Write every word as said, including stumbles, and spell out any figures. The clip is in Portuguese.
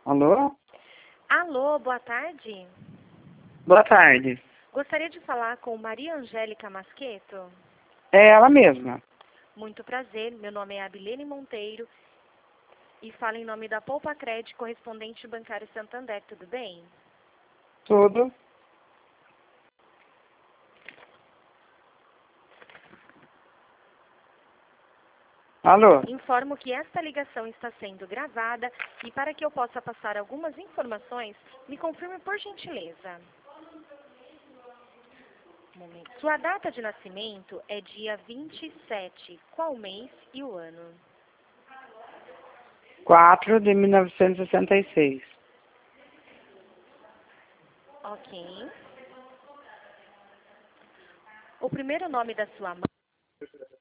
Alô? Alô, boa tarde. Boa tarde. Gostaria de falar com Maria Angélica Masqueto. É ela mesma. Muito prazer, meu nome é Abilene Monteiro e falo em nome da Poupa Cred, correspondente bancário Santander, tudo bem? Tudo. Alô? Informo que esta ligação está sendo gravada e para que eu possa passar algumas informações, me confirme por gentileza. Um momento. Sua data de nascimento é dia vinte e sete. Qual mês e o ano? quatro de mil novecentos e sessenta e seis. Ok. O primeiro nome da sua mãe?